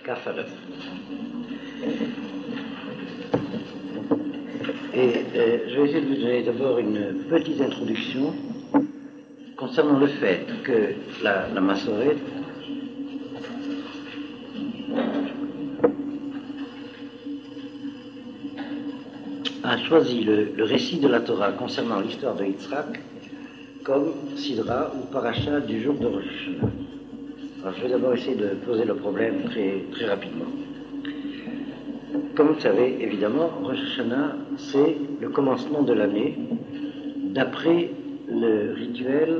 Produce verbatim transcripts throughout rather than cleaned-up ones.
Kaf Aleph. Et euh, je vais essayer de vous donner d'abord une petite introduction concernant le fait que la, la Massorette a choisi le, le récit de la Torah concernant l'histoire de Yitzhak comme Sidra ou Paracha du jour de Rosh Hashanah. Alors je vais d'abord essayer de poser le problème très, très rapidement. Comme vous le savez, évidemment, Rosh Hashanah, c'est le commencement de l'année d'après le rituel,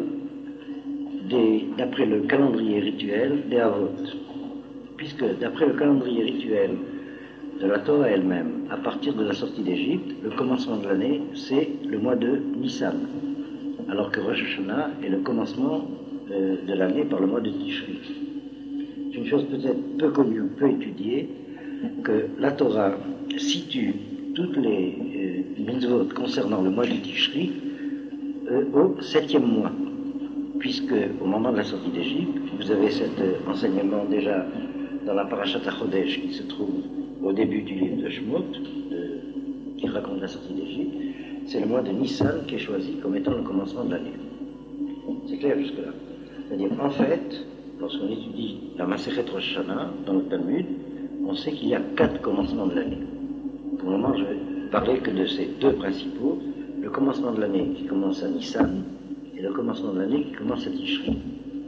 des, d'après le calendrier rituel des Avot. Puisque d'après le calendrier rituel de la Torah elle-même, à partir de la sortie d'Égypte, le commencement de l'année, c'est le mois de Nissan, alors que Rosh Hashanah est le commencement euh, de l'année par le mois de Tishri. C'est une chose peut-être peu connue ou peu étudiée, que la Torah situe toutes les euh, mitzvot concernant le mois du Tishri euh, au septième mois, puisque au moment de la sortie d'Égypte, vous avez cet euh, enseignement déjà dans la Parashat HaChodesh qui se trouve au début du livre de Shemot, de, qui raconte la sortie d'Égypte. C'est le mois de Nissan qui est choisi comme étant le commencement de l'année. C'est clair jusque-là. C'est-à-dire, en fait, lorsqu'on étudie la Masechet Rosh Hashanah dans le Talmud, on sait qu'il y a quatre commencements de l'année. Pour le moment, je vais parler que de ces deux principaux, le commencement de l'année qui commence à Nissan et le commencement de l'année qui commence à Tishri.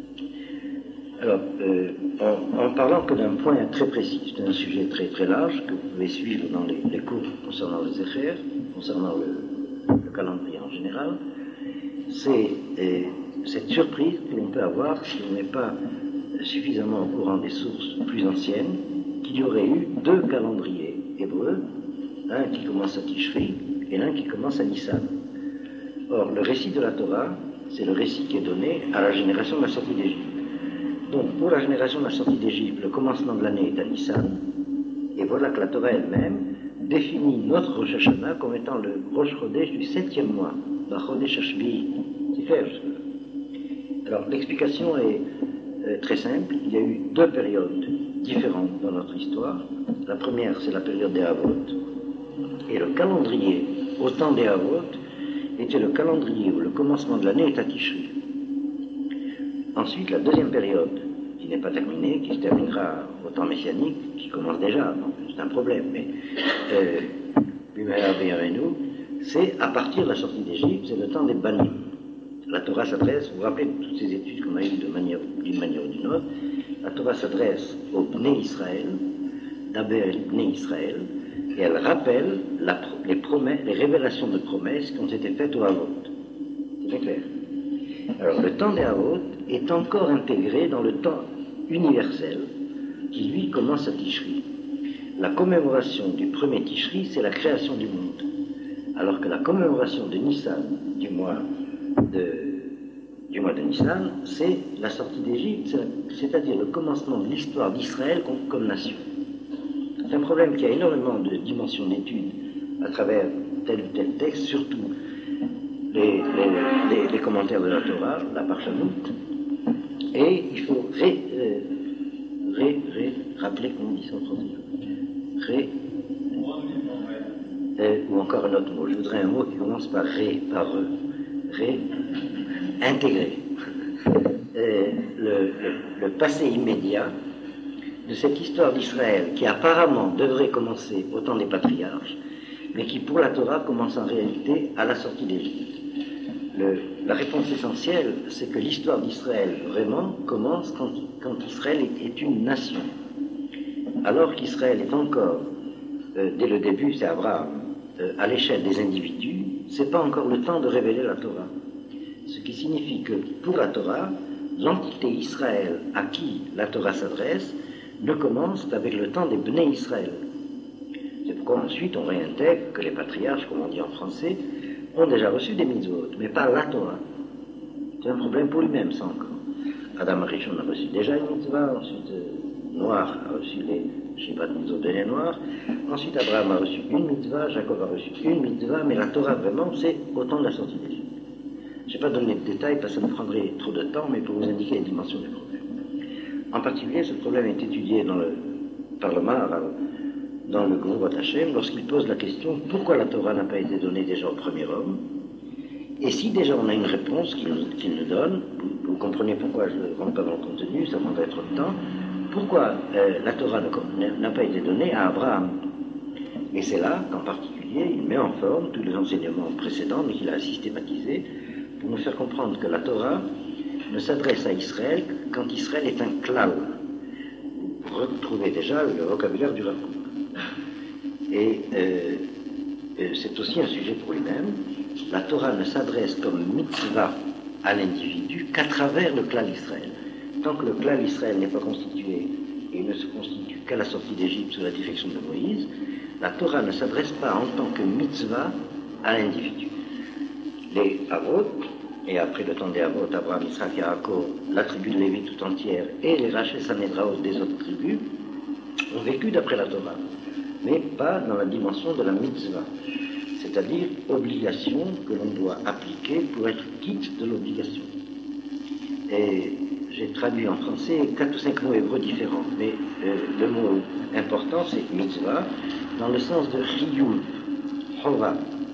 Alors, euh, en, en parlant que d'un point très précis, c'est un sujet très très large que vous pouvez suivre dans les, les cours concernant les Zecher, concernant le, le calendrier en général, c'est euh, cette surprise que l'on peut avoir si on n'est pas suffisamment au courant des sources plus anciennes, qu'il y aurait eu deux calendriers hébreux, un qui commence à Tishri et l'un qui commence à Nissan. Or, le récit de la Torah, c'est le récit qui est donné à la génération de la sortie d'Égypte. Donc, pour la génération de la sortie d'Égypte, le commencement de l'année est à Nissan, et voilà que la Torah elle-même définit notre Rosh Hashanah comme étant le Rosh Chodesh du septième mois, la Chodesh Hashvi'i. C'est clair jusque-là. Alors, l'explication est euh, très simple. Il y a eu deux périodes différentes dans notre histoire. La première, c'est la période des Havot, et le calendrier au temps des Havot était le calendrier où le commencement de l'année est à Tishri. Ensuite, la deuxième période, qui n'est pas terminée, qui se terminera au temps messianique, qui commence déjà, donc c'est un problème, mais euh, c'est à partir de la sortie d'Égypte, c'est le temps des Banim. La Torah s'adresse, vous vous rappelez de toutes ces études qu'on a eues de manière, d'une manière ou d'une autre, la Torah s'adresse au Bnei Israël, d'Abel Bnei Israël, et elle rappelle la, les, promesses, les révélations de promesses qui ont été faites au Havot. C'est bien clair. Alors, le temps des Havot est encore intégré dans le temps universel qui, lui, commence à Tishri. La commémoration du premier Tishri, c'est la création du monde. Alors que la commémoration de Nissan, du mois de, du mois de Nissan, c'est la sortie d'Égypte, c'est-à-dire le commencement de l'histoire d'Israël comme, comme nation. C'est un problème qui a énormément de dimensions d'études à travers tel ou tel texte, surtout les, les, les, les commentaires de la Torah, la Parshanout, et il faut ré, euh, ré, ré, rappeler comment on dit ça en français, ré, euh, ou encore un autre mot. Je voudrais un mot qui commence par ré, par eux, ré, intégrer euh, le, le, le passé immédiat de cette histoire d'Israël qui apparemment devrait commencer au temps des patriarches, mais qui pour la Torah commence en réalité à la sortie d'Égypte. Le, la réponse essentielle, c'est que l'histoire d'Israël vraiment commence quand, quand Israël est, est une nation. Alors qu'Israël est encore, euh, dès le début, c'est Abraham, euh, à l'échelle des individus, c'est pas encore le temps de révéler la Torah. Ce qui signifie que pour la Torah, l'entité Israël à qui la Torah s'adresse ne commence qu'avec le temps des Bnei Israël. C'est pourquoi ensuite on réintègre que les patriarches, comme on dit en français, ont déjà reçu des mitzvot, mais pas la Torah. C'est un problème pour lui-même, ça encore. Adam Arishon a reçu déjà une mitzvah, ensuite euh, Noir a reçu les Shivat mitzvot de les Noirs, ensuite Abraham a reçu une mitzvah, Jacob a reçu une mitzvah, mais la Torah vraiment, c'est au temps de la sortie d'Égypte. Je ne vais pas donner de détails parce que ça nous prendrait trop de temps, mais pour vous indiquer les dimensions du problème. En particulier, ce problème est étudié dans le, par le Maharal dans le Gvurot Hashem lorsqu'il pose la question pourquoi la Torah n'a pas été donnée déjà au premier homme. Et si déjà on a une réponse qu'il nous, qu'il nous donne, vous, vous comprenez pourquoi je ne rentre pas dans le contenu, ça prendrait trop de temps, pourquoi euh, la Torah n'a pas été donnée à Abraham. Et c'est là qu'en particulier il met en forme tous les enseignements précédents, mais qu'il a systématisés, pour nous faire comprendre que la Torah ne s'adresse à Israël quand Israël est un klal. Vous retrouvez déjà le vocabulaire du Rav Kook. Et euh, euh, c'est aussi un sujet pour lui-même. La Torah ne s'adresse comme mitzvah à l'individu qu'à travers le klal Israël. Tant que le klal Israël n'est pas constitué et ne se constitue qu'à la sortie d'Égypte sous la direction de Moïse, la Torah ne s'adresse pas en tant que mitzvah à l'individu. Les Avot, et après le temps des Avot, Abraham, Yitzhak, Yaakov, la tribu de Lévi tout entière et les Rachel Sanedraot des autres tribus ont vécu d'après la Torah, mais pas dans la dimension de la mitzvah, c'est-à-dire obligation que l'on doit appliquer pour être quitte de l'obligation. Et j'ai traduit en français quatre ou cinq mots hébreux différents, mais euh, le mot important c'est mitzvah, dans le sens de chiyuv, chova.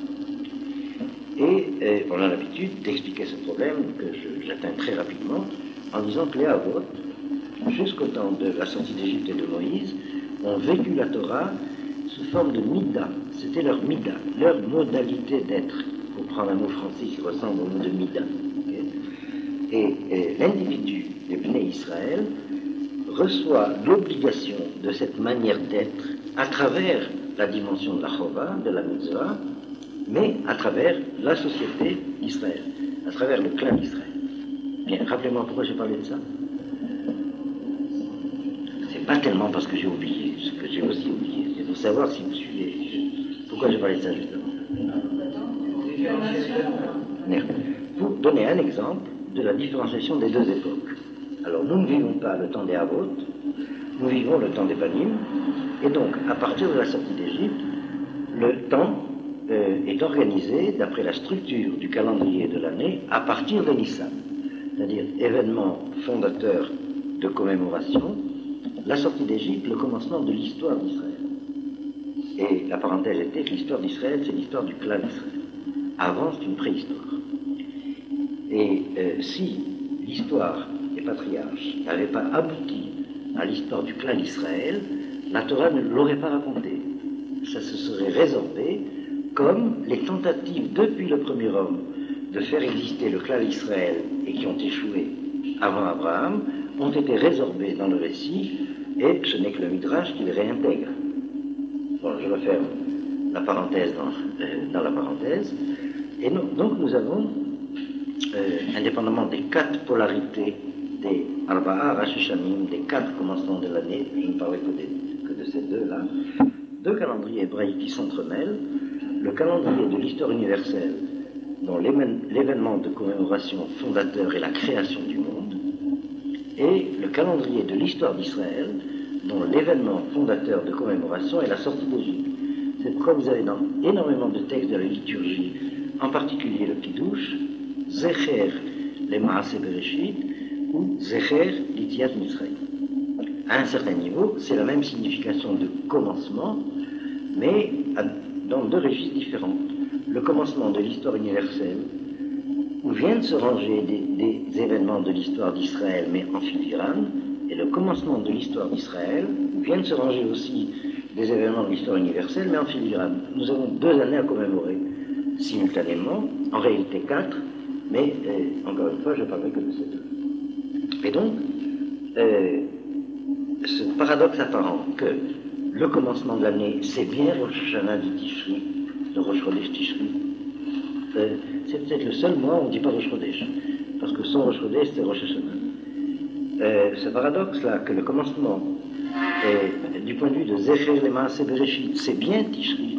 Et euh, on a l'habitude d'expliquer ce problème, que je, j'atteins très rapidement, en disant que les Avot, jusqu'au temps de la sortie d'Égypte et de Moïse, ont vécu la Torah sous forme de mida. C'était leur mida, leur modalité d'être, pour prendre un mot français qui ressemble au mot de mida. Okay? Et, et l'individu, les Bnei Israël, reçoit l'obligation de cette manière d'être à travers la dimension de la chova, de la mitzvah, mais à travers la société d'Israël, à travers le clan d'Israël. Bien, rappelez-moi pourquoi j'ai parlé de ça. C'est pas tellement parce que j'ai oublié, ce que j'ai aussi oublié, c'est pour savoir si vous suivez. Pourquoi j'ai parlé de ça justement. Pour donner un exemple de la différenciation des deux époques. Alors nous ne vivons pas le temps des Havot, nous vivons le temps des Banim, et donc à partir de la sortie d'Égypte, le temps Euh, est organisé d'après la structure du calendrier de l'année à partir de Nissan, c'est-à-dire événement fondateur de commémoration, la sortie d'Égypte, le commencement de l'histoire d'Israël. Et la parenthèse était que l'histoire d'Israël, c'est l'histoire du clan d'Israël. Avant, c'est une préhistoire. Et euh, si l'histoire des patriarches n'avait pas abouti à l'histoire du clan d'Israël, la Torah ne l'aurait pas raconté. Ça se serait résorbé comme les tentatives depuis le premier homme de faire exister le clan d'Israël et qui ont échoué avant Abraham, ont été résorbés dans le récit, et ce n'est que le Midrash qui les réintègre. Bon, je referme la parenthèse dans, euh, dans la parenthèse. Et nous, donc nous avons, euh, indépendamment des quatre polarités des Arba'a Rosh Hashanim, des quatre commencements de l'année, je ne parlerai que, des, que de ces deux-là, deux calendriers hébraïques qui s'entremêlent, le calendrier de l'histoire universelle, dont l'événement de commémoration fondateur est la création du monde, et le calendrier de l'histoire d'Israël, dont l'événement fondateur de commémoration est la sortie d'Égypte. C'est pourquoi vous avez dans énormément de textes de la liturgie, en particulier le Kiddush, Zecher les Maaseh Bereshit ou Zecher l'Itiat Mitzrayim. À un certain niveau, c'est la même signification de commencement, mais à dans deux registres différents. Le commencement de l'histoire universelle, où viennent se ranger des, des événements de l'histoire d'Israël, mais en filigrane, et le commencement de l'histoire d'Israël, où viennent se ranger aussi des événements de l'histoire universelle, mais en filigrane. Nous avons deux années à commémorer simultanément, en réalité quatre, mais euh, encore une fois, je ne parlerai que de ces deux. Et donc, euh, ce paradoxe apparent que le commencement de l'année, c'est bien Rosh Hashanah du Tishri, le Rosh Chodesh Tishri. Euh, c'est peut-être le seul mois où on ne dit pas Rosh Chodesh, parce que son Rosh Chodesh, c'est Rosh Hashanah. Euh, ce paradoxe-là, que le commencement, est, du point de vue de Zecher les Maaseh Bereshit, c'est bien Tishri,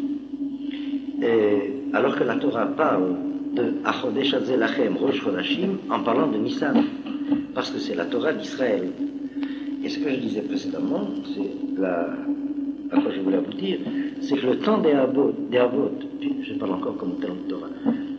euh, alors que la Torah parle de Achodesh Hazeh Lachem, Rosh Chodashim, en parlant de Nissan, parce que c'est la Torah d'Israël. Et ce que je disais précédemment, c'est la... Enfin, je voulais vous dire, c'est que le temps des Havot, des Havot, je parle encore comme talent de Torah,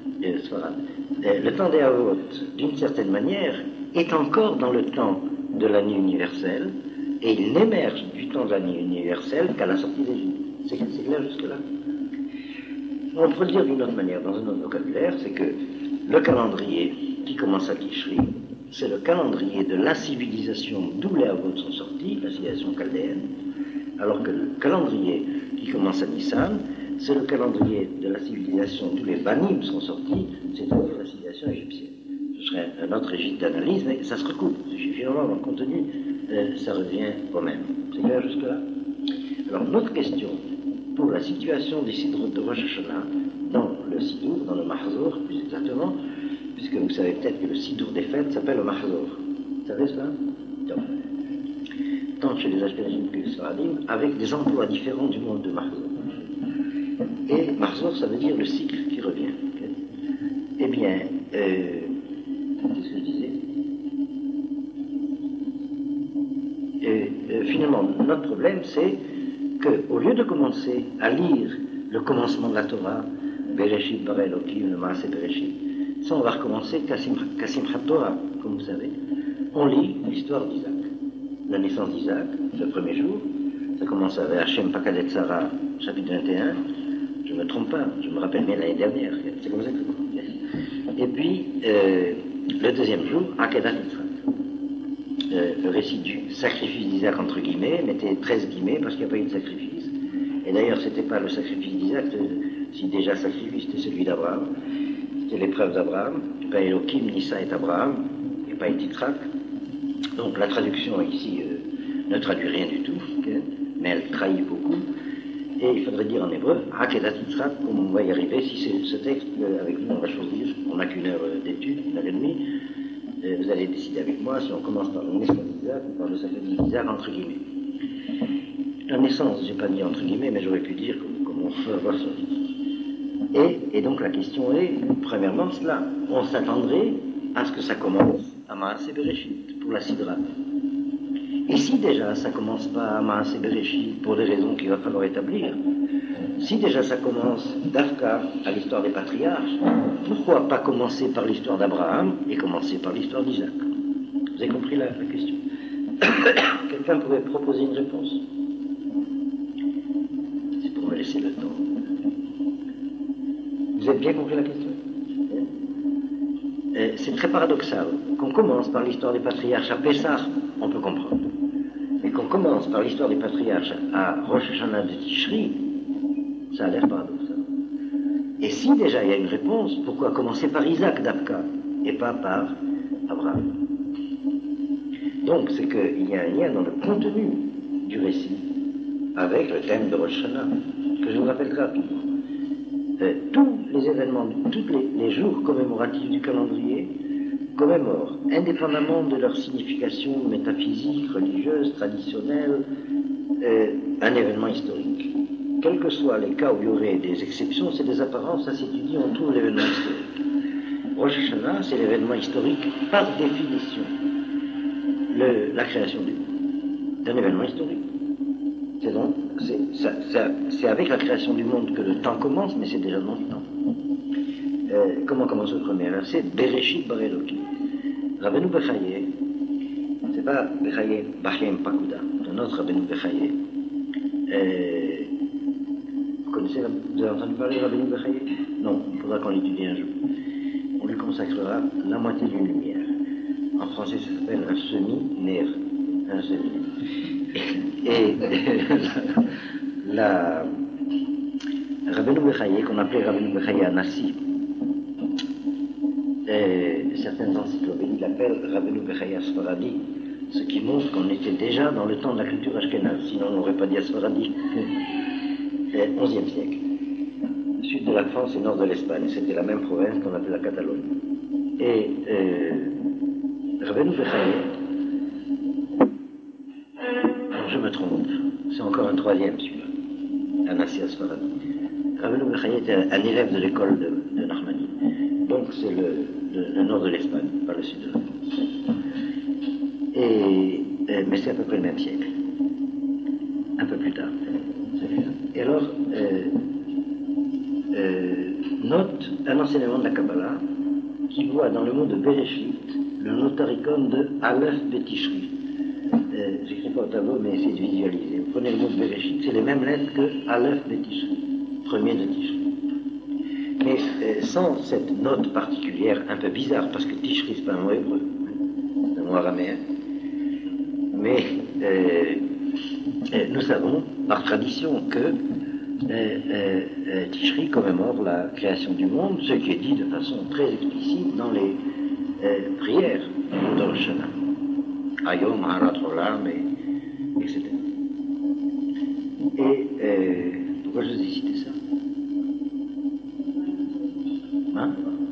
euh, le temps des Havot, d'une certaine manière, est encore dans le temps de l'année universelle, et il n'émerge du temps universel qu'à la sortie d'Égypte. C'est clair jusque-là? On peut le dire d'une autre manière, dans un autre vocabulaire, c'est que le calendrier qui commence à Tishri, c'est le calendrier de la civilisation d'où les Avot sont sortis, la civilisation chaldéenne, alors que le calendrier qui commence à Nissan, c'est le calendrier de la civilisation d'où les Banim sont sortis, c'est-à-dire la civilisation égyptienne. Ce serait un autre régime d'analyse, mais ça se recoupe. Finalement, dans le contenu, euh, ça revient au même. C'est clair jusque-là? Alors, notre question pour la situation des sidroutes de Rosh Hashanah, dans le Sidour, dans le Mahzour, plus exactement, puisque vous savez peut-être que le Sidour des fêtes s'appelle le Mahzour. Vous savez cela? Donc, tant chez les Ashkenazim que les Sfaradim, avec des emplois différents du monde de Mahzour. Et Mahzour, ça veut dire le cycle qui revient. Okay? Eh bien, euh, qu'est-ce que je disais? Et, euh, finalement, notre problème, c'est qu'au lieu de commencer à lire le commencement de la Torah, Bereshit bara Elokim, le Maaseh Bereshit, ça on va recommencer Kasimchat Torah, comme vous savez. On lit l'histoire d'Isaac. La naissance d'Isaac, le premier jour, ça commence avec Hachem Pakadet Sarah, chapitre vingt et un. Je ne me trompe pas, je me rappelle bien l'année dernière, c'est comme ça que ça commence. Et puis, euh, le deuxième jour, Akedat Yitzhak. Euh, le récit du sacrifice d'Isaac, entre guillemets, mettait treize guillemets parce qu'il n'y a pas eu de sacrifice. Et d'ailleurs, ce n'était pas le sacrifice d'Isaac, si déjà sacrifice, c'était celui d'Abraham. C'était l'épreuve d'Abraham. Pas Elohim, Nissa et Abraham, et pas Yitzhak. Donc la traduction ici euh, ne traduit rien du tout, okay, mais elle trahit beaucoup. Et il faudrait dire en hébreu, Akedat Yitzhak, comme on va y arriver, si c'est ce texte, euh, avec nous on va choisir, on n'a qu'une heure euh, d'étude, une heure et demie. Vous allez décider avec moi si on commence par la naissance d'Isaac ou par le sacrifice d'Isaac, entre guillemets. La naissance, je n'ai pas dit entre guillemets, mais j'aurais pu dire comme, comme on peut avoir son et, et donc la question est, premièrement, cela, on s'attendrait à ce que ça commence à Maaseh Bereshit, pour la Sidra. Et si déjà ça commence pas à Maaseh Bereshit, pour des raisons qu'il va falloir établir, si déjà ça commence d'Afka à l'histoire des patriarches, pourquoi pas commencer par l'histoire d'Abraham et commencer par l'histoire d'Isaac? Vous avez compris la, la question? Quelqu'un pourrait proposer une réponse? C'est pour me laisser le temps. Vous avez bien compris la question? euh, C'est très paradoxal. Qu'on commence par l'histoire des patriarches à Pessah, on peut comprendre. Mais qu'on commence par l'histoire des patriarches à Rosh Hashanah de Tishri, ça a l'air paradoxal. Et si déjà il y a une réponse, pourquoi commencer par Isaac d'Abka et pas par Abraham? Donc c'est qu'il y a un lien dans le contenu du récit avec le thème de Rosh Hashanah, que je vous rappelle rapidement. Euh, tous les événements, tous les, les jours commémoratifs du calendrier commémorent, indépendamment de leur signification métaphysique, religieuse, traditionnelle, euh, un événement historique. Quels que soient les cas où il y aurait des exceptions, c'est des apparences, ça s'étudie, on trouve l'événement historique. Rosh Hashanah, c'est l'événement historique par définition, le, la création du monde. C'est un événement historique. C'est donc, c'est, ça, ça, c'est avec la création du monde que le temps commence, mais c'est déjà dans le temps. Euh, comment commence le premier verset? Bereshit bara Elokim. Rabbeinu Bechaye, c'est pas Bechaye Bachem Pakuda, c'est un autre Rabbeinu Bechaye. Euh, vous connaissez, la, vous avez entendu parler de Rabbeinu Bechaye? Non, il faudra qu'on l'étudie un jour. On lui consacrera la moitié d'une lumière. En français, ça s'appelle un semi-nér. Un semi-nér. Et la, la Rabbeinu Bechaye, qu'on appelait Rabbeinu Bechaye Anassi, et certaines encyclopédies l'appellent Rabbeinu Bechaye Asfaradi, ce qui montre qu'on était déjà dans le temps de la culture ashkénaze, sinon on n'aurait pas dit Asfaradi. onzième siècle. Sud de la France et nord de l'Espagne, c'était la même province qu'on appelait la Catalogne. Et euh, Rabbeinu Bechaye, je me trompe, c'est encore un troisième celui-là, Anassi Asfaradi. Rabbeinu Bechaye était un élève de l'école de, de Nachmani. Donc c'est le, le, le nord de l'Espagne, pas le sud de la France. Et, euh, mais c'est à peu près le même siècle. Un peu plus tard. Et alors, euh, euh, note un enseignement de la Kabbalah qui voit dans le mot de Bereshit le notaricon de Aleph Betishri. euh, j'écris pas au tableau, mais essayez de visualiser. Vous prenez le mot de Bereshit, c'est les mêmes lettres que Aleph de Tishri, premier de Tishri. Mais euh, sans cette note particulière, un peu bizarre, parce que Tishri, c'est pas un mot hébreu, c'est un mot araméen. Mais euh, euh, nous savons, par tradition, que euh, euh, euh, Tishri commémore la création du monde, ce qui est dit de façon très explicite dans les euh, prières de Rosh Hashanah. Ayom, Harat Olam, et, et cetera. Et euh, pourquoi je vous ai cité ça? Hein?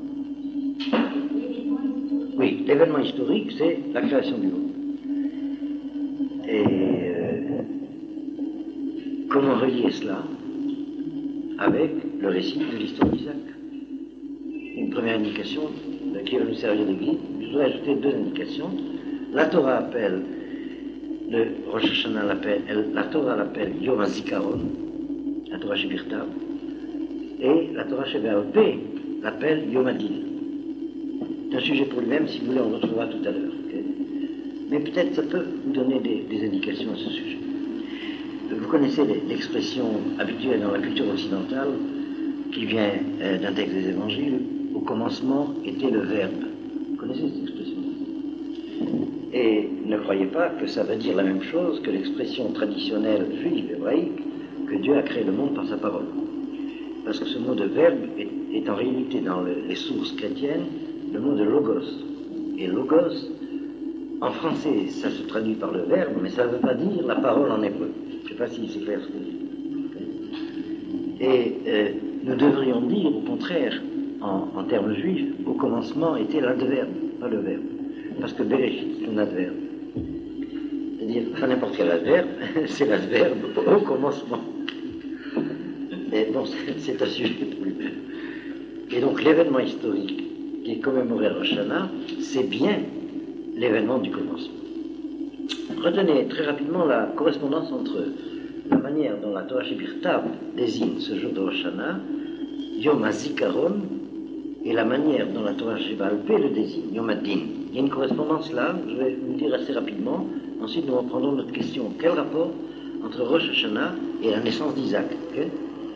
Oui, l'événement historique, c'est la création du monde. Et euh, comment relier cela avec le récit de l'histoire d'Isaac? Une première indication qui va nous servir de guide. Je voudrais ajouter deux indications. La Torah appelle, le Rosh Hashanah l'appelle, la Torah l'appelle Yom HaZikaron, la Torah Shebirtav, et la Torah Shebe'al Peh l'appelle Yom HaDin. C'est un sujet pour lui-même, si vous voulez, on le retrouvera tout à l'heure. Okay? Mais peut-être ça peut vous donner des, des indications à ce sujet. Vous connaissez l'expression habituelle dans la culture occidentale qui vient euh, d'un texte des évangiles, au commencement était le Verbe. Vous connaissez cette expression? Et ne croyez pas que ça veut dire la même chose que l'expression traditionnelle juive hébraïque que Dieu a créé le monde par sa parole. Parce que ce mot de verbe est, est en réalité dans le, les sources chrétiennes le mot de logos. Et logos, en français, ça se traduit par le verbe, mais ça ne veut pas dire la parole en hébreu. Je ne sais pas si c'est clair ce que je dis. Et euh, nous devrions dire, au contraire, en, en termes juifs, au commencement était l'adverbe, pas le verbe. Parce que Bereshit, c'est un adverbe. C'est-à-dire, pas n'importe quel adverbe, c'est l'adverbe au commencement. Et bon, c'est un sujet pour lui-même. Et donc, l'événement historique qui est commémoré à Rosh Hashanah, c'est bien l'événement du commencement. Retenez très rapidement la correspondance entre la manière dont la Torah Shebirtav désigne ce jour de Rosh Hashanah, Yom HaZikaron, et la manière dont la Torah Shebe'al Peh le désigne, Yom HaDin. Il y a une correspondance là, je vais vous le dire assez rapidement. Ensuite, nous reprendrons notre question. Quel rapport entre Rosh Hashanah et la naissance d'Isaac? Okay?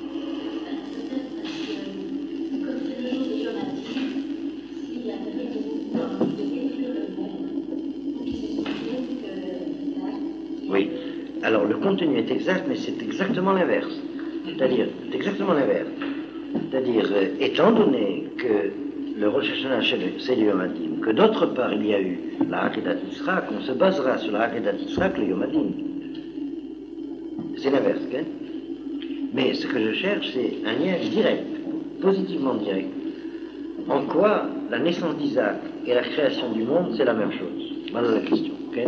Oui. Alors, le contenu est exact, mais c'est exactement l'inverse. C'est-à-dire, c'est exactement l'inverse. C'est-à-dire, euh, étant donné que le Rosh Hashanah, c'est le Yom HaDin, que d'autre part il y a eu la Akedat Yitzhak, on se basera sur la Akedat Yitzhak, le Yom HaDin. C'est l'inverse, hein? Mais ce que je cherche, c'est un lien direct, positivement direct. En quoi la naissance d'Isaac et la création du monde, c'est la même chose? Voilà la question, ok?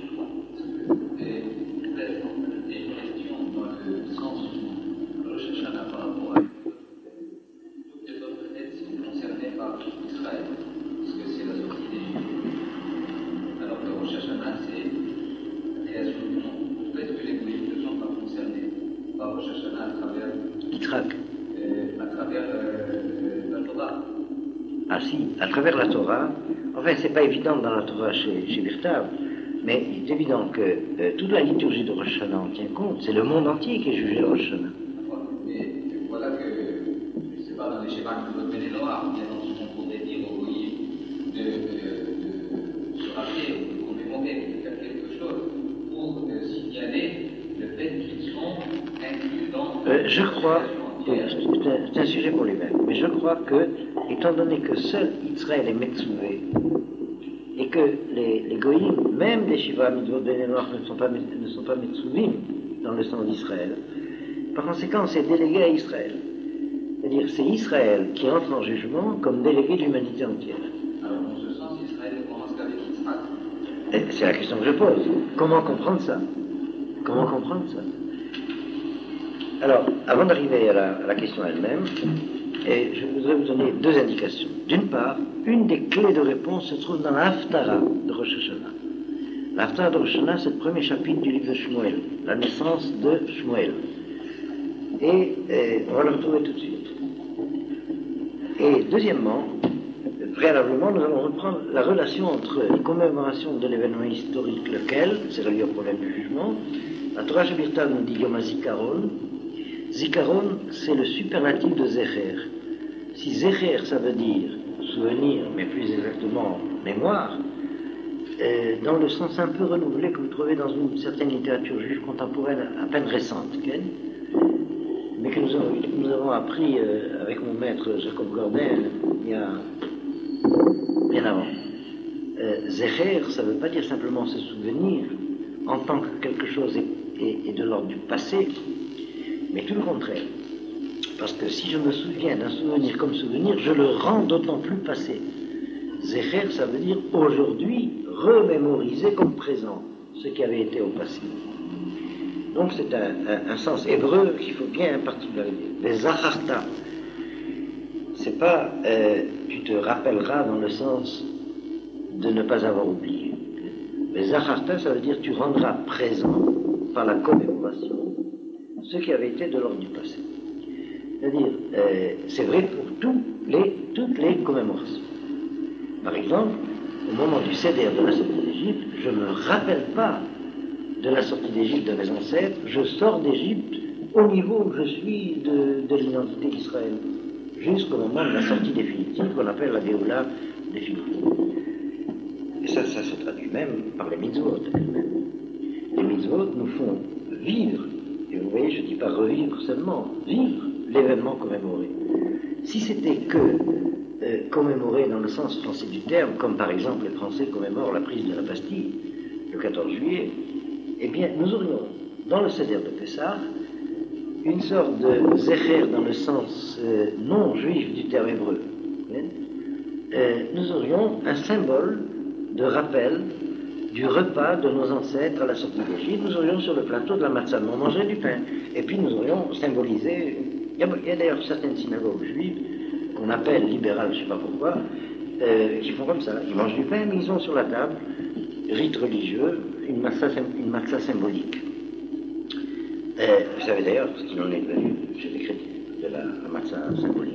Ah si, à travers la Torah, enfin c'est pas évident dans la Torah chez, chez Birtav, mais il est évident que euh, toute la liturgie de Rosh Hashanah en tient compte, c'est le monde entier qui est jugé Rosh Hashanah. Mais voilà que, je ne sais pas, dans les schémas que vous donnez noir, bien entendu on pourrait dire au oui de, de, de se rappeler ou de commémorer, de faire quelque chose pour euh, signaler le fait qu'ils sont inclus dans... Euh, je crois... C'est un, c'est un sujet pour lui-même, mais je crois que, étant donné que seul Israël est Metsuvé, et que les, les Goïms, même les Shiva Mitzvot Bnei Noach ne sont pas, ne sont pas Metsuvim dans le sens d'Israël, par conséquent, c'est délégué à Israël. C'est-à-dire, c'est Israël qui entre en jugement comme délégué de l'humanité entière. Alors, dans ce sens, Israël ne commence qu'avec Yitzhak. C'est la question que je pose. Comment comprendre ça? Comment comprendre ça? Alors, avant d'arriver à la, à la question elle-même, et je voudrais vous donner deux indications. D'une part, une des clés de réponse se trouve dans l'Haftara de Rosh Hashanah. L'Haftara de Rosh Hashanah, c'est le premier chapitre du livre de Shmuel, la naissance de Shmuel. Et, et on va le retrouver tout de suite. Et deuxièmement, préalablement, nous allons reprendre la relation entre les commémorations de l'événement historique, lequel, c'est relié au problème du jugement. La Torah Shebirtav nous dit Yom HaZikaron. Zikaron, c'est le superlatif de Zecher. Si Zecher, ça veut dire souvenir, mais plus exactement mémoire, euh, dans le sens un peu renouvelé que vous trouvez dans une certaine littérature juive contemporaine à peine récente, okay, mais que nous avons, nous avons appris euh, avec mon maître Jacob Gordel il y a bien avant. Euh, Zecher, ça ne veut pas dire simplement se souvenir en tant que quelque chose est, est, est de l'ordre du passé, mais tout le contraire. Parce que si je me souviens d'un souvenir comme souvenir, je le rends d'autant plus passé. Zecher, ça veut dire aujourd'hui remémoriser comme présent ce qui avait été au passé. Donc c'est un, un, un sens hébreu qu'il faut bien particulariser. Les zacharta, c'est pas euh, tu te rappelleras dans le sens de ne pas avoir oublié. Les zacharta, ça veut dire tu rendras présent par la commémoration ce qui avait été de l'ordre du passé. C'est-à-dire, euh, c'est vrai pour tous les, toutes les commémorations. Par exemple, au moment du Seder de la sortie d'Égypte, je ne me rappelle pas de la sortie d'Égypte de mes ancêtres, je sors d'Égypte au niveau où je suis de, de l'identité d'Israël, jusqu'au moment de la sortie définitive qu'on appelle la Géoula définitive. Et ça, ça se traduit même par les mitzvot elles-mêmes. Les mitzvot nous font vivre, et vous voyez, je ne dis pas revivre seulement, vivre l'événement commémoré. Si c'était que euh, commémorer dans le sens français du terme, comme par exemple les Français commémorent la prise de la Bastille le quatorze juillet, eh bien nous aurions dans le Seder de Pessah une sorte de zecher dans le sens euh, non juif du terme hébreu. Euh, nous aurions un symbole de rappel du repas de nos ancêtres à la sortie d'Égypte. Nous aurions sur le plateau de la matzah, on mangeait du pain, et puis nous aurions symbolisé. Il y a, il y a d'ailleurs certaines synagogues juives qu'on appelle libérales, je ne sais pas pourquoi, euh, qui font comme ça. Ils mangent du pain, mais ils ont sur la table, rite religieux, une matzah, une matzah symbolique. Euh, vous savez d'ailleurs ce qu'il en est devenu chez les chrétiens, de la, la matzah symbolique.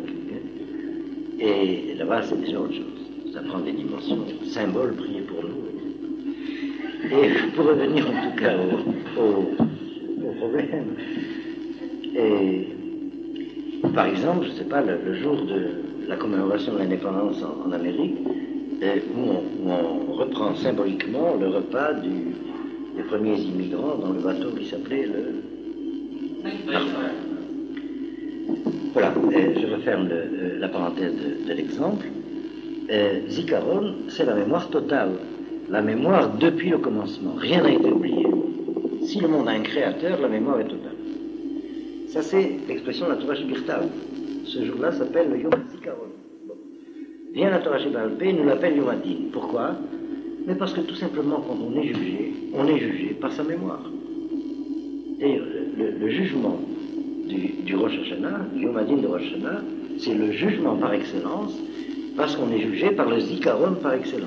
Et là-bas, c'est déjà autre chose. Ça prend des dimensions symboles, priez pour nous. Et pour revenir en tout cas au, au, au problème, et, par exemple, je ne sais pas, le, le jour de la commémoration de l'indépendance en, en Amérique, euh, où, on, où on reprend symboliquement le repas du, des premiers immigrants dans le bateau qui s'appelait le... Mayflower. Voilà, euh, je referme le, euh, la parenthèse de, de l'exemple. Euh, Zikaron, c'est la mémoire totale, la mémoire depuis le commencement. Rien n'a été oublié. Si le monde a un créateur, la mémoire est totale. Ça, c'est l'expression de la Torah Shebirtav. Ce jour-là s'appelle le Yom HaZikaron. Bon. Vient la Torah Shebalpé, nous l'appelle Yom HaDin. Pourquoi? Mais parce que tout simplement, quand on est jugé, on est jugé par sa mémoire. Et le, le, le jugement du, du Rosh Hashanah, du Yom HaDin de Rosh Hashanah, c'est le jugement par excellence, parce qu'on est jugé par le Zikaron par excellence.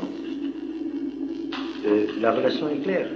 Euh, la relation est claire.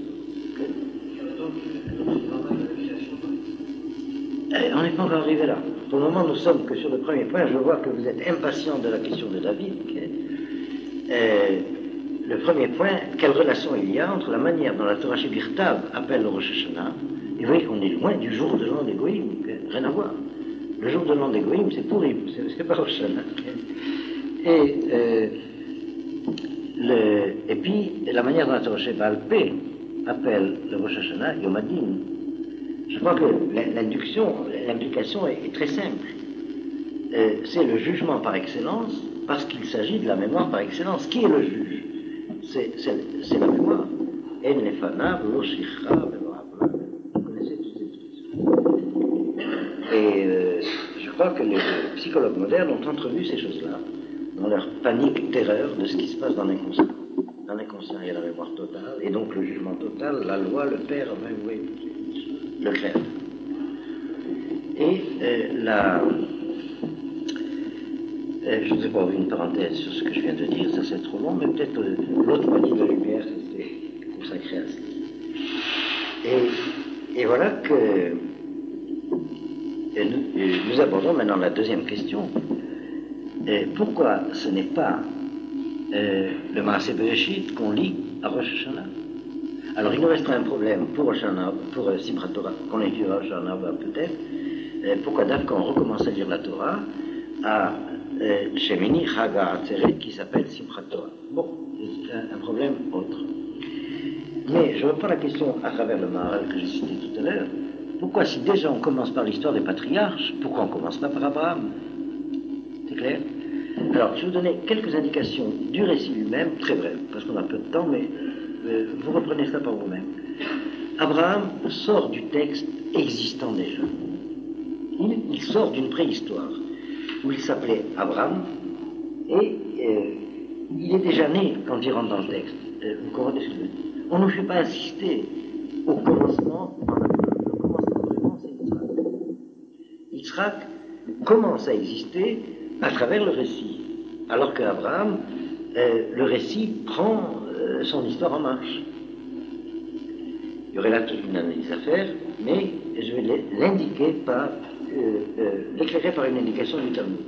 Euh, on n'est pas encore arrivé là. Pour le moment, nous sommes que sur le premier point. Je vois que vous êtes impatient de la question de David. Okay. Euh, le premier point, quelle relation il y a entre la manière dont la Torah Shebirtav appelle le Rosh Hashanah, et vous voyez qu'on est loin du jour de l'an des Goïm, okay. Rien à voir. Le jour de l'an des Goïm, c'est Purim, c'est, c'est pas Rosh Hashanah. Okay. Et, euh, le, et puis, la manière dont la Torah Shebalpé appelle le Rosh Hashanah, Yom HaDin. Je crois que l'induction, l'implication est, est très simple. Euh, c'est le jugement par excellence, parce qu'il s'agit de la mémoire par excellence. Qui est le juge? C'est, c'est, c'est la mémoire. En lefanav lo shichra velo habla. Vous connaissez toutes ces expressions. Et euh, je crois que les psychologues modernes ont entrevu ces choses-là dans leur panique, terreur de ce qui se passe dans l'inconscient. Dans l'inconscient, il y a la mémoire totale, et donc le jugement total, la loi, le père, enfin, vous voyez, le créateur. Et euh, la... Euh, je ne sais pas ouvrir une parenthèse sur ce que je viens de dire, ça c'est trop long, mais peut-être euh, l'autre moitié de la lumière, c'était consacré à ça. Et, et voilà que et nous, et nous abordons maintenant la deuxième question. euh, pourquoi ce n'est pas euh, le Maaseh Bereshit qu'on lit à Rosh Hashanah? Alors il nous restera un problème pour Rosh Hashanah, pour euh, Simchat Torah, qu'on étudie à Rosh Hashanah peut-être. Euh, pourquoi d'abord quand on recommence à lire la Torah à euh, Shemini Chaga Atzeret qui s'appelle Simchat Torah? Bon, c'est un, un problème autre. Mais je reprends la question à travers le Maharal que j'ai cité tout à l'heure. Pourquoi, si déjà on commence par l'histoire des patriarches, pourquoi on ne commence pas par Abraham? C'est clair? Alors, je vais vous donner quelques indications du récit lui-même, très bref, parce qu'on a peu de temps, mais euh, vous reprenez ça par vous-même. Abraham sort du texte existant déjà. Il, il sort d'une préhistoire où il s'appelait Abraham et euh, il est déjà né quand il rentre dans le texte. Euh, vous comprenez ce que je veux dire? On ne fait pas assister au commencement. Le commencement vraiment, c'est Yitzhak. Yitzhak commence à exister à travers le récit, alors qu'Abraham, euh, le récit prend euh, son histoire en marche. Il y aurait là toute une analyse à faire, mais je vais l'indiquer par, euh, euh, l'éclairer par une indication du Talmud,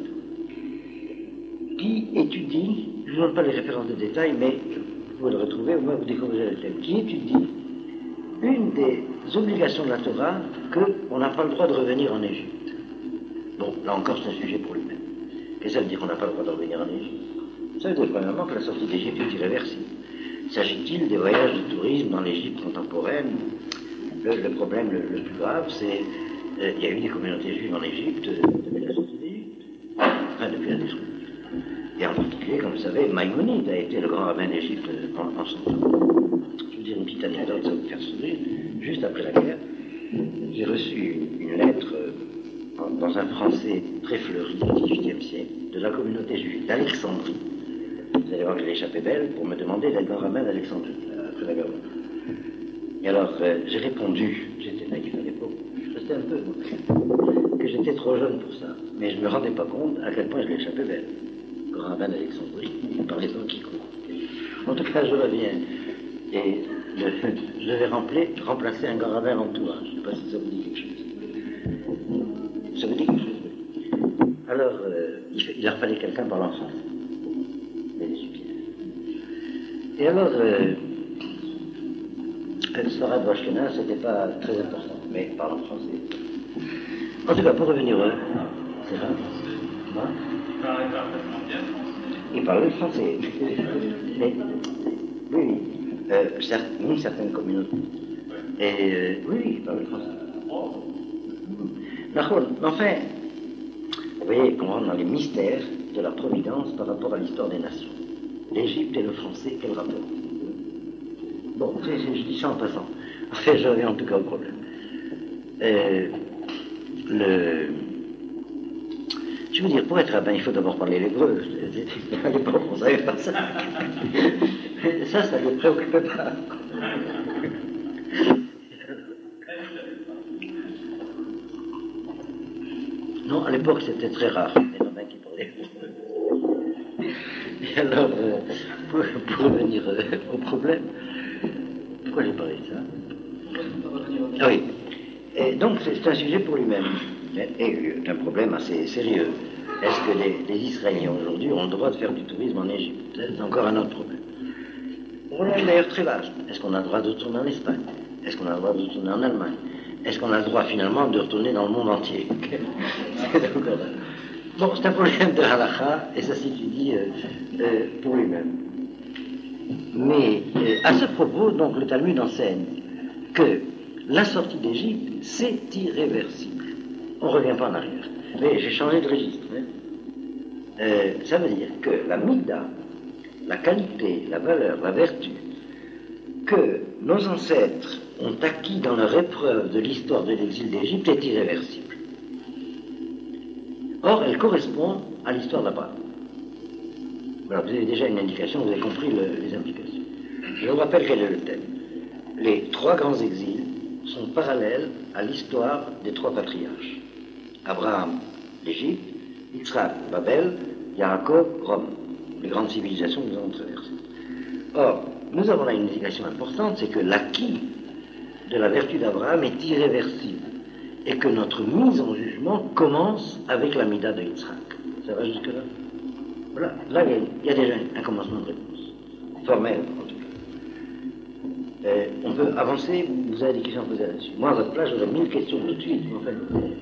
qui étudie, je ne vous donne pas les références de détail, mais vous pouvez le retrouver, au moins vous découvrirez le thème, qui étudie une des obligations de la Torah, qu'on n'a pas le droit de revenir en Égypte. Bon, là encore, c'est un sujet pour lui-même. Qu'est-ce que ça veut dire qu'on n'a pas le droit de revenir en Égypte? Ça veut dire premièrement que la sortie d'Égypte est irréversible. S'agit-il des voyages de tourisme dans l'Égypte contemporaine? le, le problème le, le plus grave, c'est euh, il y a eu des communautés juives en Égypte euh, depuis la sortie d'Égypte, enfin depuis la destruction. Et en particulier, comme vous savez, Maïmonide a été le grand rabbin d'Égypte en, en son temps. Je vous dire une petite anecdote, ça va vous faire sourire. Juste après la guerre, j'ai reçu une lettre euh, dans un français très fleuri du dix-huitième siècle, de la communauté juive d'Alexandrie. Vous allez voir que j'ai échappé belle pour me demander d'être grand rabbin d'Alexandrie, après la guerre. Et alors, euh, j'ai répondu, j'étais naïf à l'époque, je restais un peu, que j'étais trop jeune pour ça. Mais je ne me rendais pas compte à quel point je l'ai échappé belle. Grand rabbin d'Alexandrie, par les temps qui courent. En tout cas, je reviens. Et je, je vais remplir, remplacer un grand rabbin en entourage. Je ne sais pas si ça vous dit quelque chose. Ça vous dit quelque chose? Alors, euh, il, il leur fallait quelqu'un parlant français. Et alors, euh, le Sfarad de Ashkenaz, c'était pas très important, mais parlant français. En tout cas, pour revenir, euh, c'est vrai. Hein? Il parlait parfaitement bien français. Il parlait français. Mais, oui, oui. Euh, certes, une certaine communauté. Et euh, oui, oui, il parlait français. D'accord. Enfin, vous voyez qu'on rentre dans les mystères de la providence par rapport à l'histoire des nations. L'Égypte et le français, quel rapport? Bon, c'est, c'est, je dis ça en passant. Enfin, je reviens en tout cas au problème. Euh, le... Je veux dire, pour être rabbin, il faut d'abord parler l'hébreu. À l'époque, on ne savait pas ça. Ça, ça ne me préoccupait pas. Non, à l'époque, c'était très rare, les rabbins qui parlaient hébreu. Et alors, euh, pour, pour revenir euh, au problème, pourquoi j'ai parlé de ça? Ah oui. Et donc, c'est, c'est un sujet pour lui-même. Et c'est un problème assez sérieux. Est-ce que les, les Israéliens aujourd'hui ont le droit de faire du tourisme en Égypte? C'est encore un autre problème. Un problème d'ailleurs très vaste. Est-ce qu'on a le droit de retourner en Espagne? Est-ce qu'on a le droit de retourner en Allemagne? Est-ce qu'on a le droit finalement de retourner dans le monde entier? C'est encore là. Bon, c'est un problème de halakha, et ça s'étudie euh, euh, pour lui-même. Mais euh, à ce propos, donc, le Talmud enseigne que la sortie d'Égypte, c'est irréversible. On ne revient pas en arrière. Mais j'ai changé de registre. Hein. Euh, ça veut dire que la mida, la qualité, la valeur, la vertu que nos ancêtres ont acquis dans leur épreuve de l'histoire de l'exil d'Égypte est irréversible. Or, elle correspond à l'histoire d'Abraham. Voilà, vous avez déjà une indication, vous avez compris le, les implications. Je vous rappelle quel est le thème. Les trois grands exils sont parallèles à l'histoire des trois patriarches. Abraham, l'Égypte, Yitzhak, Babel, Yaakov, Rome. Les grandes civilisations que nous avons traversées. Or, nous avons là une indication importante, c'est que l'acquis de la vertu d'Abraham est irréversible. Et que notre mise en jugement commence avec la mida de Yitzhak. Ça va jusque-là? Voilà, là il y, a, il y a déjà un commencement de réponse, formel en tout cas. Euh, on peut avancer, vous avez des questions à poser là-dessus. Moi à votre place j'aurais mille questions tout de suite, mais en fait, euh,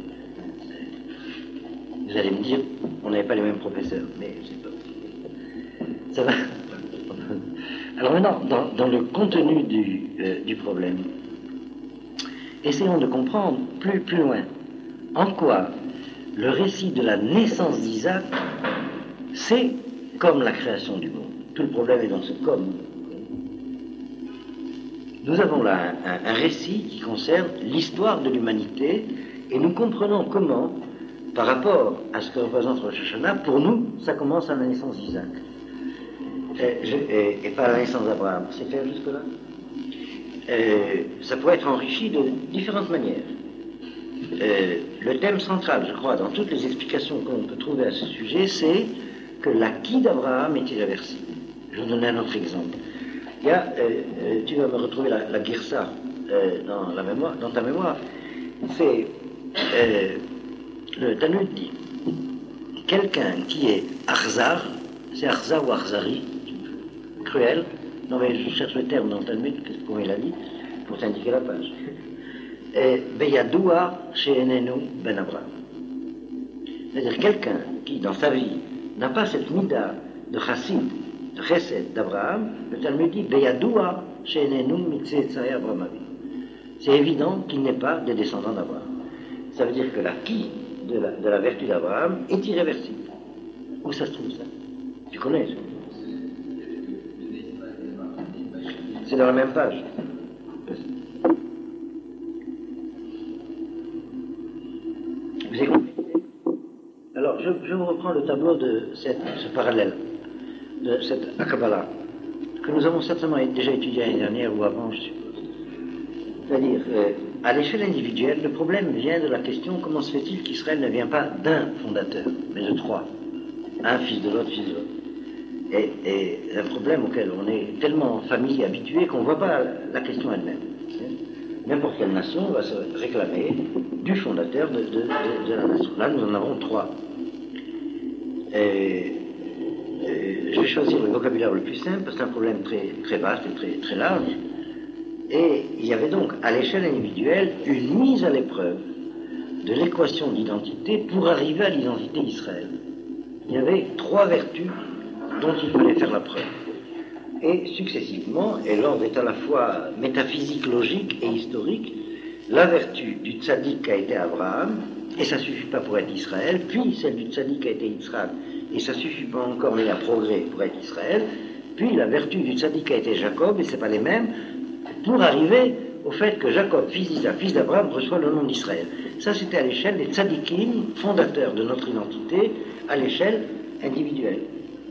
vous allez me dire, on n'avait pas les mêmes professeurs, mais c'est pas... Ça va. Alors maintenant, dans, dans le contenu du, euh, du problème, essayons de comprendre plus, plus loin en quoi le récit de la naissance d'Isaac, c'est comme la création du monde. Tout le problème est dans ce comme. Nous avons là un, un, un récit qui concerne l'histoire de l'humanité et nous comprenons comment, par rapport à ce que représente Rosh Hashanah, pour nous, ça commence à la naissance d'Isaac. Et, je, et, et pas à la naissance d'Abraham. C'est clair jusque-là? Euh, ça pourrait être enrichi de différentes manières. Euh, le thème central, je crois, dans toutes les explications qu'on peut trouver à ce sujet, c'est que l'acquis d'Abraham est irréversible. Je vais vous donner un autre exemple. Il y a, euh, euh, tu vas me retrouver la, la Girsa euh, dans, la mémoire, dans ta mémoire. C'est euh, le Talmud dit quelqu'un qui est Arzar, c'est Arzar ou Arzari, cruel. Non mais je cherche le terme dans le Talmud, comment il a dit, pour t'indiquer la page. Beyadoua she'enenu ben Abraham. C'est-à-dire quelqu'un qui, dans sa vie, n'a pas cette mida de chassid, de chesed d'Abraham, le Talmud dit Beyadoua she'enenu mitzetzai Abraham Avinu. C'est évident qu'il n'est pas des descendants d'Abraham. Ça veut dire que l'acquis de la, de la vertu d'Abraham est irréversible. Où ça se trouve ça? Tu connais ça? C'est dans la même page. Vous avez compris? Alors, je, je vous reprends le tableau de cette, ce parallèle, de cette Akabala, que nous avons certainement déjà étudié l'année dernière ou avant, je suppose. C'est-à-dire, euh, à l'échelle individuelle, le problème vient de la question comment se fait-il qu'Israël ne vient pas d'un fondateur, mais de trois. Un fils de l'autre, fils de l'autre. Et, et un problème auquel on est tellement familier, habitué, qu'on ne voit pas la question elle-même. N'importe quelle nation va se réclamer du fondateur de, de, de, de la nation. Là, nous en avons trois. Et, et je vais choisir le vocabulaire le plus simple, parce que c'est un problème très, très vaste et très, très large. Et il y avait donc, à l'échelle individuelle, une mise à l'épreuve de l'équation d'identité pour arriver à l'identité d'Israël. Il y avait trois vertus dont il fallait faire la preuve. Et successivement, et l'ordre est à la fois métaphysique, logique et historique, la vertu du tzaddik a été Abraham, et ça ne suffit pas pour être Israël, puis celle du tzaddik a été Yitzhak, et ça ne suffit pas encore, mais il y a progrès pour être Israël, puis la vertu du tzaddik a été Jacob, et ce n'est pas les mêmes, pour arriver au fait que Jacob, fils d'Isaac, fils d'Abraham, reçoit le nom d'Israël. Ça, c'était à l'échelle des tzaddikim, fondateurs de notre identité, à l'échelle individuelle.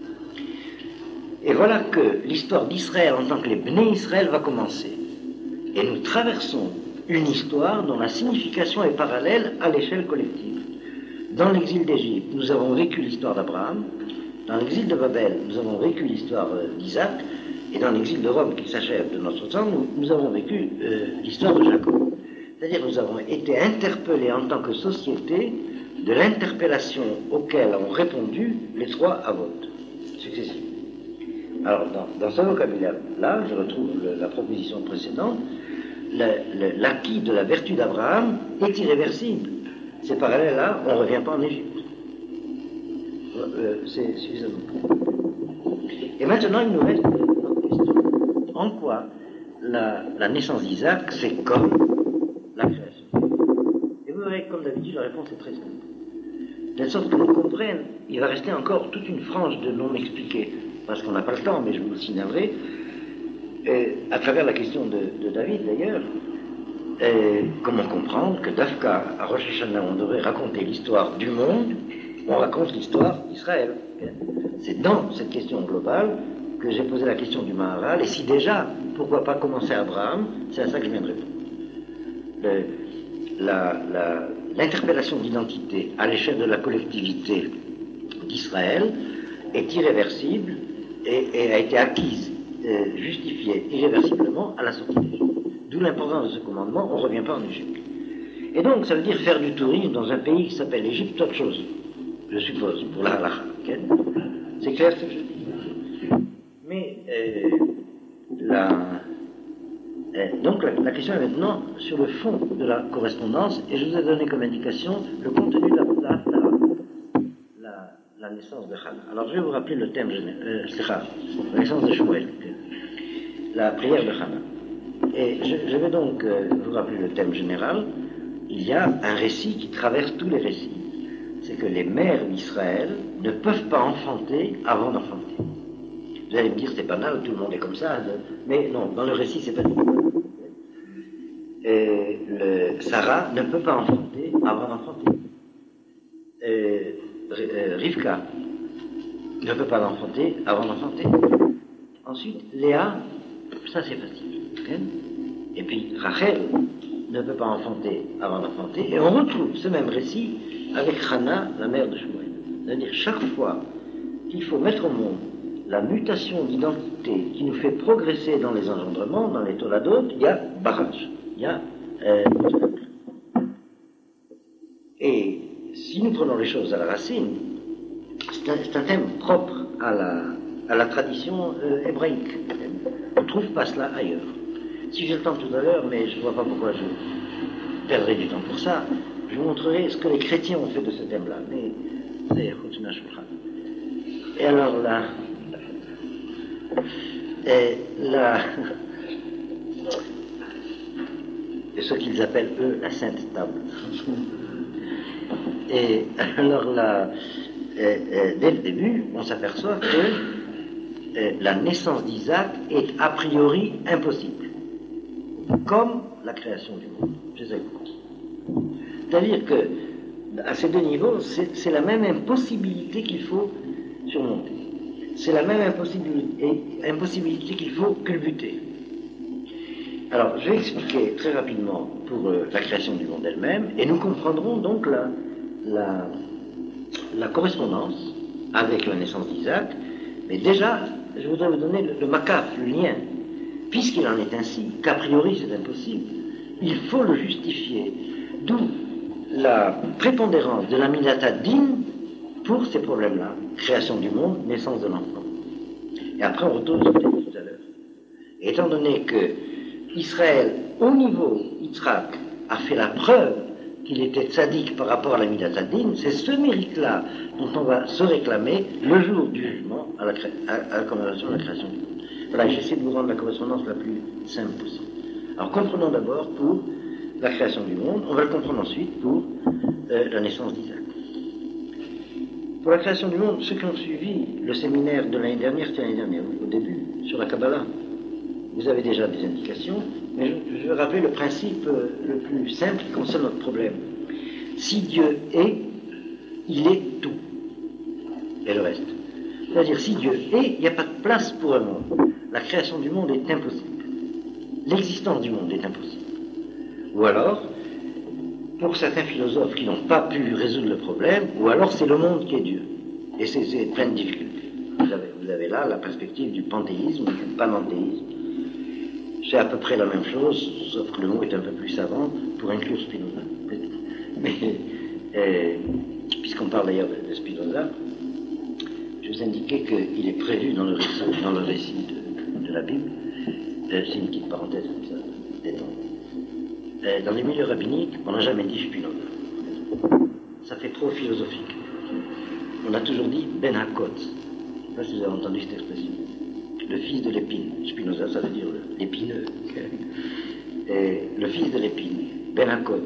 Et voilà que l'histoire d'Israël en tant que les Bnei Israël va commencer. Et nous traversons une histoire dont la signification est parallèle à l'échelle collective. Dans l'exil d'Égypte, nous avons vécu l'histoire d'Abraham. Dans l'exil de Babel, nous avons vécu l'histoire d'Isaac. Et dans l'exil de Rome qui s'achève de notre temps, nous, nous avons vécu euh, l'histoire de Jacob. C'est-à-dire que nous avons été interpellés en tant que société de l'interpellation auquel ont répondu les trois avotes successifs. Alors, dans, dans ce vocabulaire-là, je retrouve le, la proposition précédente, l'acquis de la vertu d'Abraham est irréversible. C'est parallèle-là, on ne revient pas en Égypte. Euh, C'est suffisamment. Et maintenant, il nous reste une autre question. En quoi la, la naissance d'Isaac, c'est comme la création? Et vous verrez, comme d'habitude, la réponse est très simple. De sorte que nous comprenions, il va rester encore toute une frange de non expliqués. Parce qu'on n'a pas le temps, mais je vous le signalerai, et à travers la question de, de David d'ailleurs, et comment comprendre que d'Afka à Rosh Hashanah, on devrait raconter l'histoire du monde, on raconte l'histoire d'Israël. C'est dans cette question globale que j'ai posé la question du Maharal, et si déjà, pourquoi pas commencer à Abraham, c'est à ça que je viens de répondre. Le, la, la, l'interpellation d'identité à l'échelle de la collectivité d'Israël est irréversible, Et, et a été acquise, euh, justifiée irréversiblement à la sortie d'Égypte. D'où l'importance de ce commandement, on ne revient pas en Égypte. Et donc, ça veut dire faire du tourisme dans un pays qui s'appelle l'Égypte, autre chose, je suppose, pour la halakha. Okay? C'est clair ce que je dis? Mais euh, la, euh, donc la, la question est maintenant sur le fond de la correspondance, et je vous ai donné comme indication le contenu de la Haftarah, la, la naissance de Hannah. Alors je vais vous rappeler le thème général, euh, la naissance de Shmuel, la prière de Hannah. Et je, je vais donc euh, vous rappeler le thème général. Il y a un récit qui traverse tous les récits. C'est que les mères d'Israël ne peuvent pas enfanter avant d'enfanter. Vous allez me dire, c'est banal, tout le monde est comme ça. Mais non, dans le récit, c'est pas du tout. Et le Sarah ne peut pas enfanter avant d'enfanter. Et, euh, Rivka ne peut pas l'enfanter avant d'enfanter. Ensuite, Léa, ça c'est facile. Okay? Et puis, Rachel ne peut pas enfanter avant d'enfanter. Et on retrouve ce même récit avec Hannah, la mère de Shmuel. C'est-à-dire, chaque fois qu'il faut mettre au monde la mutation d'identité qui nous fait progresser dans les engendrements, dans les toladot, il y a barrage, il y a euh, et si nous prenons les choses à la racine, c'est un, c'est un thème propre à la, à la tradition euh, hébraïque. On ne trouve pas cela ailleurs. Si j'ai le temps tout à l'heure, mais je ne vois pas pourquoi je perdrai du temps pour ça, je vous montrerai ce que les chrétiens ont fait de ce thème-là. Mais c'est et alors là, et là, et ce qu'ils appellent eux la Sainte Table. Et alors là, et, et, dès le début, on s'aperçoit que et, la naissance d'Isaac est a priori impossible, comme la création du monde. C'est-à-dire que à ces deux niveaux, c'est, c'est la même impossibilité qu'il faut surmonter. C'est la même impossibilité, impossibilité qu'il faut culbuter. Alors, je vais expliquer très rapidement pour euh, la création du monde elle-même, et nous comprendrons donc la, la, la correspondance avec la naissance d'Isaac. Mais déjà, je voudrais vous donner le, le makaf, le lien. Puisqu'il en est ainsi, qu'a priori c'est impossible, il faut le justifier. D'où la prépondérance de la Midata Din pour ces problèmes-là, création du monde, naissance de l'enfant. Et après on retourne sur ce que j'ai dit tout à l'heure. Et étant donné que Israël, au niveau Yitzhak, a fait la preuve qu'il était tzaddik par rapport à la Midata Din, c'est ce mérite-là dont on va se réclamer le jour du jugement à la, cré... à la commémoration de la création du monde. Voilà, j'essaie de vous rendre la correspondance la plus simple possible. Alors comprenons d'abord pour la création du monde, on va le comprendre ensuite pour euh, la naissance d'Isaac. Pour la création du monde, ceux qui ont suivi le séminaire de l'année dernière, c'était l'année dernière, au début, sur la Kabbalah, vous avez déjà des indications, mais je, je vais rappeler le principe euh, le plus simple qui concerne notre problème. Si Dieu est, il est tout, et le reste. C'est-à-dire, si Dieu est, il n'y a pas de place pour un monde. La création du monde est impossible. L'existence du monde est impossible. Ou alors, pour certains philosophes qui n'ont pas pu résoudre le problème, ou alors c'est le monde qui est Dieu. Et c'est, c'est plein de difficultés. Vous avez, vous avez là la perspective du panthéisme, du panenthéisme. C'est à peu près la même chose, sauf que le mot est un peu plus savant pour inclure Spinoza. Mais, euh, puisqu'on parle d'ailleurs de, de Spinoza, je vous indiquais qu'il est prévu dans le récit, dans le récit de, de la Bible, euh, c'est une petite parenthèse comme ça, détente. Euh, dans les milieux rabbiniques, on n'a jamais dit Spinoza. Ça fait trop philosophique. On a toujours dit Ben Hakot. Je ne sais pas si vous avez entendu cette expression. Le fils de l'épine. Spinoza, ça veut dire l'épineux. Et le fils de l'épine, Ben Hakot.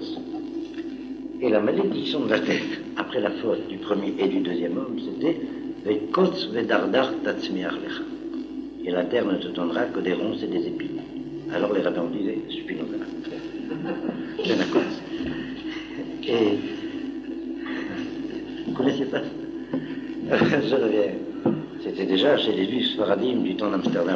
Et la malédiction de la tête, après la faute du premier et du deuxième homme, c'était Vekotz vedardar tatzmiach lecha. Et la terre ne te tendra que des ronces et des épines. Alors les rabbins disaient Spinoza. Ben Hakot. Et vous ne connaissiez pas? Je reviens. C'était déjà chez les juifs Faradim du temps d'Amsterdam.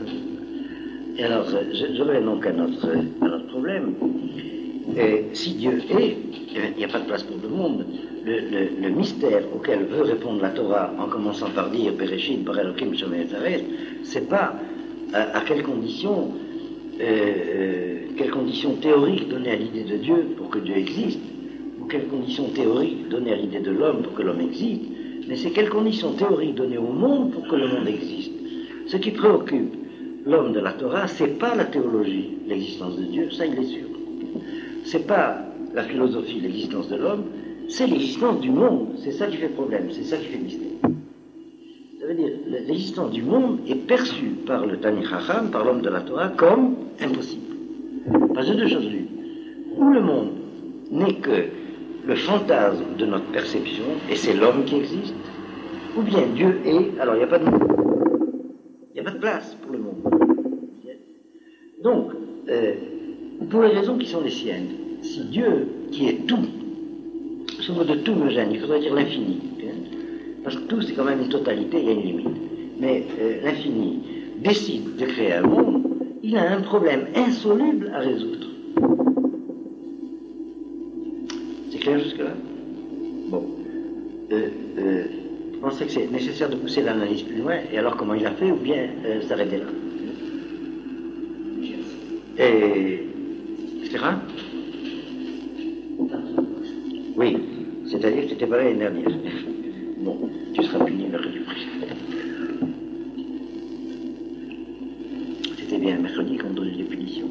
Et alors, je, je reviens donc à notre, à notre problème. Et si Dieu est, il n'y a pas de place pour le monde. Le, le, le mystère auquel veut répondre la Torah en commençant par dire Bereshit, Bara Elokim, Shemay Etzaret, c'est pas à, à quelles conditions, euh, euh, quelles conditions théoriques donner à l'idée de Dieu pour que Dieu existe, ou quelles conditions théoriques donner à l'idée de l'homme pour que l'homme existe, mais c'est quelles conditions théoriques données au monde pour que le monde existe. Ce qui préoccupe l'homme de la Torah, c'est pas la théologie, l'existence de Dieu, ça il est sûr. C'est pas la philosophie, l'existence de l'homme, c'est l'existence du monde. C'est ça qui fait problème, c'est ça qui fait mystère. Ça veut dire, l'existence du monde est perçue par le Tani Chacham, par l'homme de la Torah, comme impossible. Parce que deux choses l'une. Ou le monde n'est que le fantasme de notre perception, et c'est l'homme qui existe, ou bien Dieu est, alors il n'y a pas de monde. Il n'y a pas de place pour le monde. Donc, euh, pour les raisons qui sont les siennes, si Dieu, qui est tout, ce mot de tout me gêne, il faudrait dire l'infini, hein, parce que tout c'est quand même une totalité, il y a une limite. Mais euh, l'infini décide de créer un monde, il a un problème insoluble à résoudre. C'est clair jusque-là? Bon. Euh, euh, vous pensez que c'est nécessaire de pousser l'analyse plus loin, et alors comment il a fait, ou bien euh, s'arrêter là? Et... et cetera. Oui, c'est-à-dire que tu n'étais pas là l'année dernière. Bon, tu seras puni mercredi prochain. C'était bien mercredi qu'on donnait des punitions.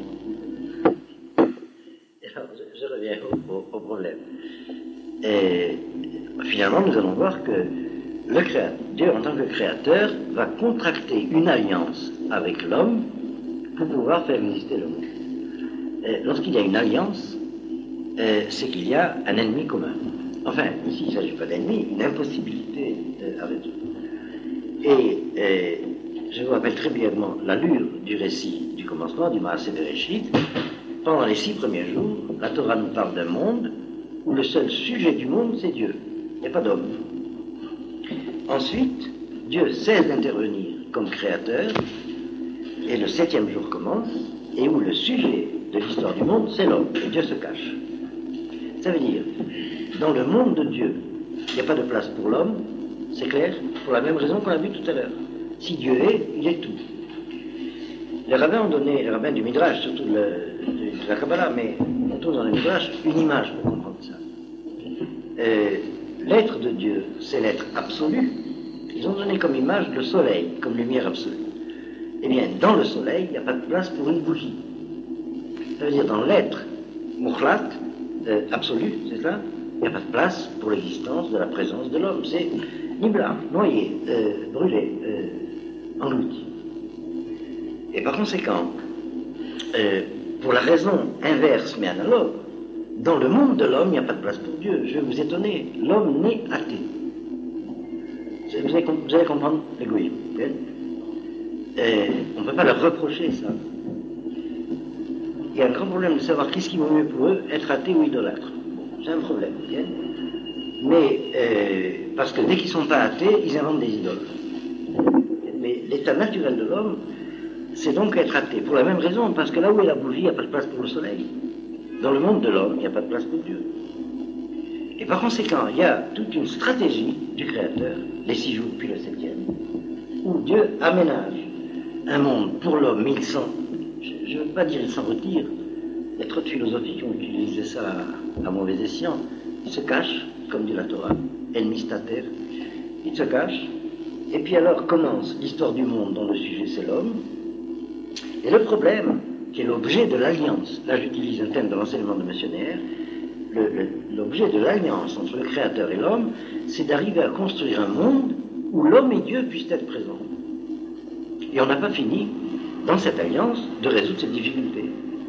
Et alors, je, je reviens au, au, au problème. Et finalement, nous allons voir que le créateur, Dieu, en tant que créateur, va contracter une alliance avec l'homme pour pouvoir faire exister le monde. Et lorsqu'il y a une alliance, euh, c'est qu'il y a un ennemi commun. Enfin, ici, il ne s'agit pas d'ennemi, une impossibilité euh, à résoudre. Et euh, je vous rappelle très brièvement l'allure du récit du commencement, du Maaseh Bereshit. Pendant les six premiers jours, la Torah nous parle d'un monde où le seul sujet du monde, c'est Dieu. Il n'y a pas d'homme. Ensuite, Dieu cesse d'intervenir comme créateur, et le septième jour commence, et où le sujet de l'histoire du monde, c'est l'homme, et Dieu se cache. Ça veut dire, dans le monde de Dieu, il n'y a pas de place pour l'homme, c'est clair, pour la même raison qu'on a vu tout à l'heure. Si Dieu est, il est tout. Les rabbins ont donné, les rabbins du Midrash, surtout de, de, de la Kabbalah, mais on trouve dans le Midrash une image pour comprendre ça. Euh, l'être de Dieu, c'est l'être absolu. Ils ont donné comme image le soleil, comme lumière absolue. Eh bien, dans le soleil, il n'y a pas de place pour une bougie. Ça veut dire, dans l'être mukhlat, euh, absolu, c'est ça, il n'y a pas de place pour l'existence de la présence de l'homme. C'est nibla, noyé, euh, brûlé, euh, englouti. Et par conséquent, euh, pour la raison inverse mais analogue, dans le monde de l'homme, il n'y a pas de place pour Dieu. Je vais vous étonner, l'homme naît athée. Vous allez, vous allez comprendre l'égoïsme. Euh, on ne peut pas leur reprocher ça. Il y a un grand problème de savoir qu'est-ce qui vaut mieux pour eux, être athée ou idolâtre. C'est un problème. Bien. Mais, euh, parce que dès qu'ils ne sont pas athées, ils inventent des idoles. Mais l'état naturel de l'homme, c'est donc être athée. Pour la même raison, parce que là où est la bougie, il n'y a pas de place pour le soleil. Dans le monde de l'homme, il n'y a pas de place pour Dieu. Et par conséquent, il y a toute une stratégie du Créateur, les six jours puis le septième, où Dieu aménage un monde pour l'homme, mais il s'en, je ne veux pas dire il s'en retire, il y a trop de philosophies qui ont utilisé ça à, à mauvais escient. Il se cache, comme dit la Torah, El Mistater, il se cache, et puis alors commence l'histoire du monde dont le sujet c'est l'homme, et le problème, qui est l'objet de l'alliance, là j'utilise un thème de l'enseignement de missionnaire, le, le, l'objet de l'alliance entre le Créateur et l'homme, c'est d'arriver à construire un monde où l'homme et Dieu puissent être présents. Et on n'a pas fini, dans cette alliance, de résoudre cette difficulté.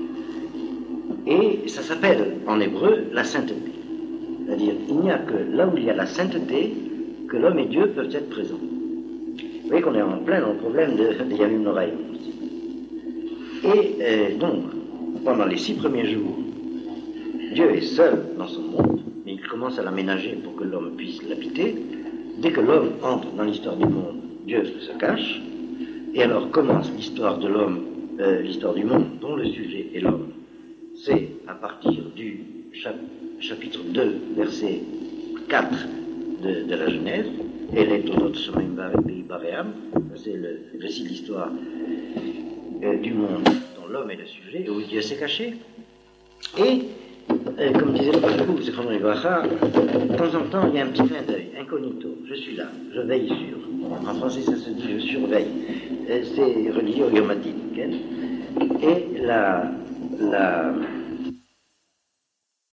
Et ça s'appelle, en hébreu, la sainteté. C'est-à-dire, il n'y a que là où il y a la sainteté, que l'homme et Dieu peuvent être présents. Vous voyez qu'on est en plein dans le problème de, de Yamim Noraïm. Et euh, donc, pendant les six premiers jours, Dieu est seul dans son monde, mais il commence à l'aménager pour que l'homme puisse l'habiter. Dès que l'homme entre dans l'histoire du monde, Dieu se cache. Et alors commence l'histoire de l'homme, euh, l'histoire du monde dont le sujet est l'homme. C'est à partir du chap- chapitre deux, verset quatre de, de la Genèse, et les Tolot Shamaim Baréam Pays Baréam, c'est le récit de l'histoire euh, du monde dont l'homme est le sujet, et où Dieu s'est caché. Et euh, comme disait le Bachouk, c'est Chrono Ibracha, de temps en temps, il y a un petit clin d'œil, incognito. Je suis là, je veille sur. En français, ça se dit je surveille. Euh, c'est relié au Yom Hadin. Okay? Et la, la,